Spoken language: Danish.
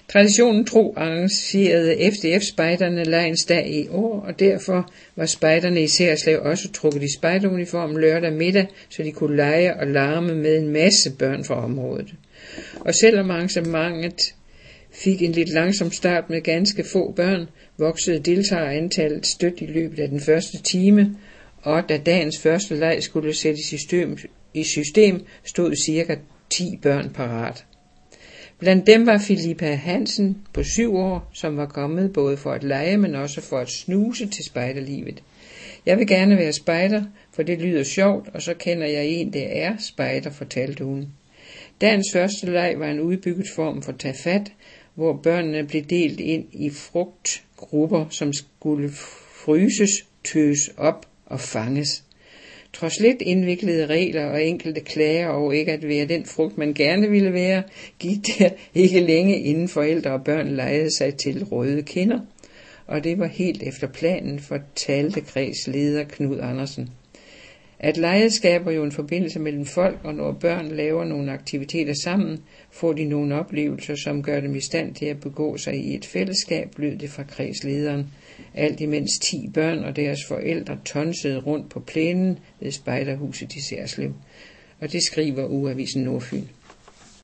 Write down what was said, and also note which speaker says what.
Speaker 1: Traditionen tro arrangerede FDF-spejderne lejens dag i år, og derfor var spejderne i Seerslev også trukket i spejderuniform lørdag middag, så de kunne lege og larme med en masse børn fra området. Og selvom arrangementet fik en lidt langsom start med ganske få børn, voksede deltagerantallet stødt i løbet af den første time, og da dagens første leg skulle sættes i system, stod ca. 10 børn parat. Blandt dem var Filippa Hansen på 7 år, som var kommet både for at lege, men også for at snuse til spejderlivet. Jeg vil gerne være spejder, for det lyder sjovt, og så kender jeg en, der er spejder, fortalte hun. Dagens første leg var en udbygget form for tag fat, hvor børnene blev delt ind i frugtgrupper, som skulle fryses, tøs op og fanges. Trods lidt indviklede regler og enkelte klager over ikke at være den frugt, man gerne ville være, gik der ikke længe inden forældre og børn legede sig til røde kinder. Og det var helt efter planen, fortalte kredsleder Knud Andersen. At lege skaber jo en forbindelse mellem folk, og når børn laver nogle aktiviteter sammen, får de nogle oplevelser, som gør dem i stand til at begå sig i et fællesskab, lød det fra kredslederen. Alt imens 10 børn og deres forældre tonsede rundt på plænen ved spejderhuset i Seerslev. Og det skriver Ugeavisen Nordfyn.